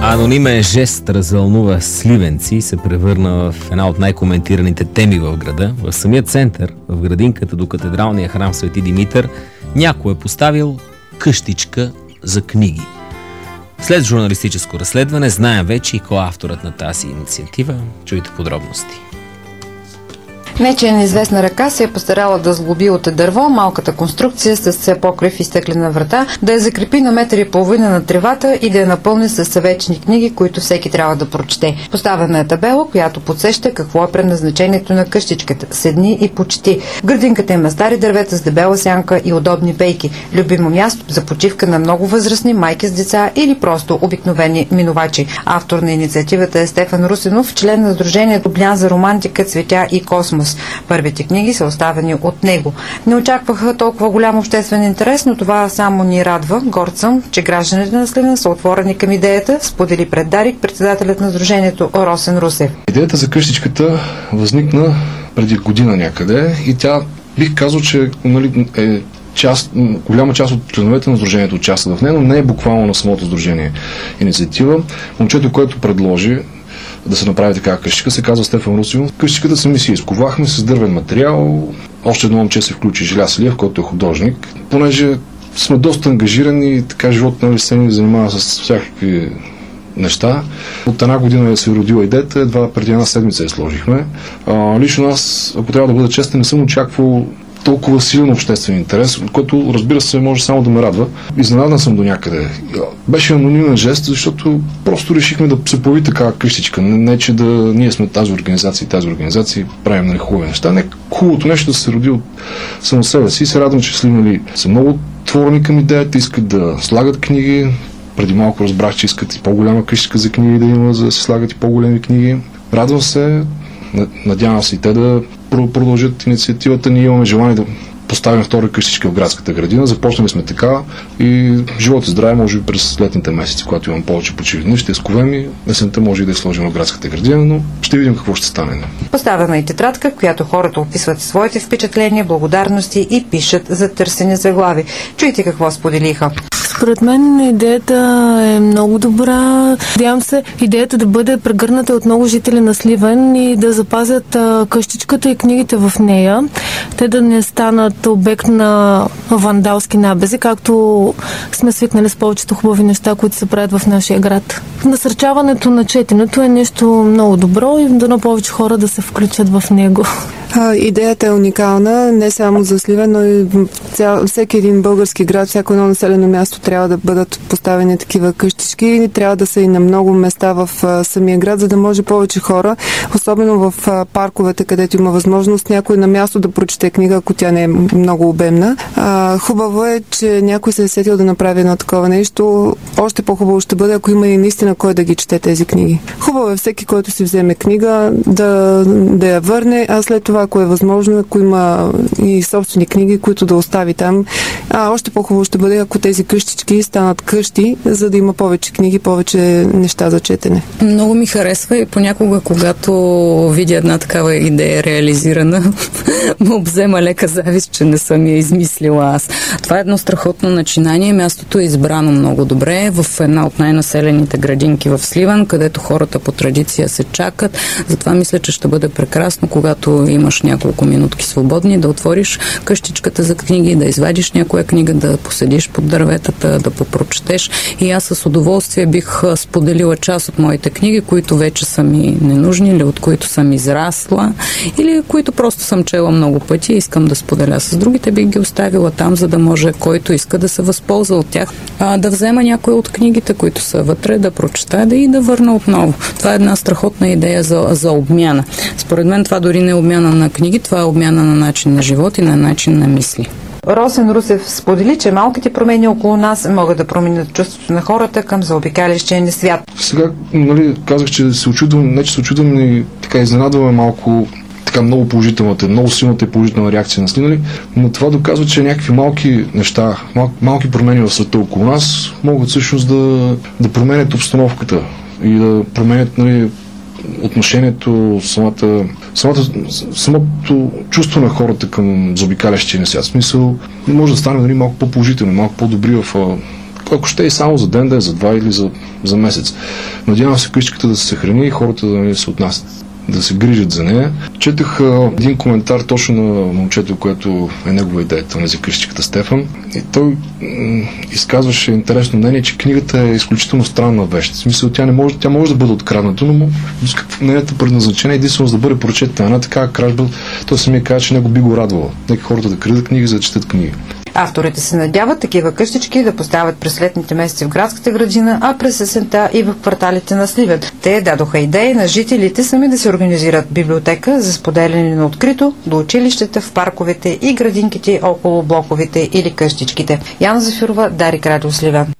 Анонимен жест развълнува сливенци и се превърна в една от най-коментираните теми в града. В самия център, в градинката до катедралния храм Свети Димитър, някой е поставил къщичка за книги. След журналистическо разследване знаем вече и кой е авторът на тази инициатива. Чуйте подробности. Нечия неизвестна ръка се е постарала да сглоби от дърво малката конструкция с покрив и стъклена врата, да я закрепи на 1,5 метра на тревата и да я напълни с съвечни книги, които всеки трябва да прочете. Поставена е табела, която подсеща какво е предназначението на къщичката. Седни и почти. В градинката има стари дървета с дебела сянка и удобни пейки. Любимо място за почивка на много възрастни майки с деца или просто обикновени минувачи. Автор на инициативата е Стефан Русинов, член на Сдружението Блян за романтика, цветя и космос. Първите книги са оставени от него. Не очакваха толкова голям обществен интерес, но това само ни радва. Горд съм, че гражданите на Сливен са отворени към идеята, сподели пред Дарик председателят на Сдружението Росен Русев. Идеята за къщичката възникна преди година някъде и тя, бих казал, че е голяма част от членовете на Сдружението участват в нея, но не е буквално на самото сдружение инициатива. Момчето, което предложи да се направи такава къщичка, се казва Стефан Русинов. Къщичката сами си изковахме с дървен материал. Още едно момче се включи, Желяз Илиев, който е художник. Понеже сме доста ангажирани, така животът се ни занимава с всякакви неща. От една година се родила идеята, едва преди една седмица я сложихме. Лично аз, ако трябва да бъда честен, не съм очаквал толкова силен обществен интерес, от който, разбира се, може само да ме радва. Изненадан съм до някъде. Беше анонимен жест, защото просто решихме да се появи такава къщичка. Не, че да ние сме тази организация правим хубави неща. Не, хубавото нещо да се роди от само себе си. И се радвам, че сливнали са много отворени към идеята, искат да слагат книги. Преди малко разбрах, че искат и по-голяма къщичка за книги да има, за да се слагат и по-големи книги. Радвам се, надявам се и те да продължат инициативата. Ние имаме желание да поставим втора къщичка в градската градина. Започнали сме така и живот и здраве, може би през летните месеци, когато имам повече почивни, ще изковем и есента може и да я сложим в градската градина, но ще видим какво ще стане. Поставена и тетрадка, в която хората описват своите впечатления, благодарности и пишат за търсени заглави. Чуйте какво споделиха. Според мен идеята е много добра. Надявам се идеята да бъде прегърната от много жители на Сливен и да запазят къщичката и книгите в нея. Те да не станат обект на вандалски набези, както сме свикнали с повечето хубави неща, които се правят в нашия град. Насърчаването на четенето е нещо много добро и дано повече хора да се включат в него. Идеята е уникална, не само за Сливен, но и всеки един български град, всяко едно населено място трябва да бъдат поставени такива къщички. Трябва да са и на много места в самия град, за да може повече хора, особено в парковете, където има възможност някой на място да прочете книга, ако тя не е много обемна. Хубаво е, че някой се е сетил да направи едно такова нещо. Още по-хубаво ще бъде, ако има и наистина кой да ги чете тези книги. Хубаво е всеки, който си вземе книга, да я върне, а след това, ако е възможно, ако има и собствени книги, които да остави там. Още по-хубаво ще бъде, ако тези къщички станат къщи, за да има повече книги, повече неща за четене. Много ми харесва и понякога, когато видя една такава идея реализирана, ме обзема лека завист, че не съм я измислила аз. Това е едно страхотно начинание. Мястото е избрано много добре в една от най-населените градинки в Сливен, където хората по традиция се чакат. Затова мисля, че ще бъде прекрасно, когато имаш няколко минутки свободни, да отвориш къщичката за книги, да извадиш някоя книга, да поседиш под дърветата, да попрочетеш. И аз с удоволствие бих споделила част от моите книги, които вече са ми ненужни или от които съм израсла или които просто съм чела много пъти и искам да споделя с другите, бих ги оставила там, за да може който иска да се възползва от тях, да взема някои от книгите, които са вътре, да прочета и да върна отново. Това е една страхотна идея за обмяна. Според мен това дори не е обмяна на книги, това е обмяна на начин на живот и на начин на мисли. Росен Русев сподели, че малките промени около нас могат да променят чувството на хората към заобикалящия ни свят. Сега, казах, че се очудвам, не че се очудвам, и така изненадваме малко така много положителната, много силната и положителна реакция на Сливен, но това доказва, че някакви малки неща, малки промени в света около нас могат всъщност да променят обстановката и да променят отношението, самото чувство на хората към заобикалящия ни свят. В смисъл, може да стане малко по-положително, малко по-добри в ако ще и само за ден, да е за 2 или за месец. Надявам се къщичката да се съхрани и хората да се отнасят, да се грижат за нея. Четах един коментар точно на момчето, което е негова идеята на за къщичката Стефан. И той изказваше интересно мнение, че книгата е изключително странна вещ. В смисъл, тя може да бъде открадната, но нейната предназначение е единствено да бъде прочетена. Една такава кражба, той самия каза, че него би го радвало. Нека хората да крадат книги, за да четат книги. Авторите се надяват такива къщички да поставят през летните месеци в градската градина, а през есента и в кварталите на Сливен. Те дадоха идеи на жителите сами да се организират библиотека за споделяне на открито до училищата, в парковете и градинките около блоковете или къщичките. Яна Зафирова, Дарик, Радио Сливен.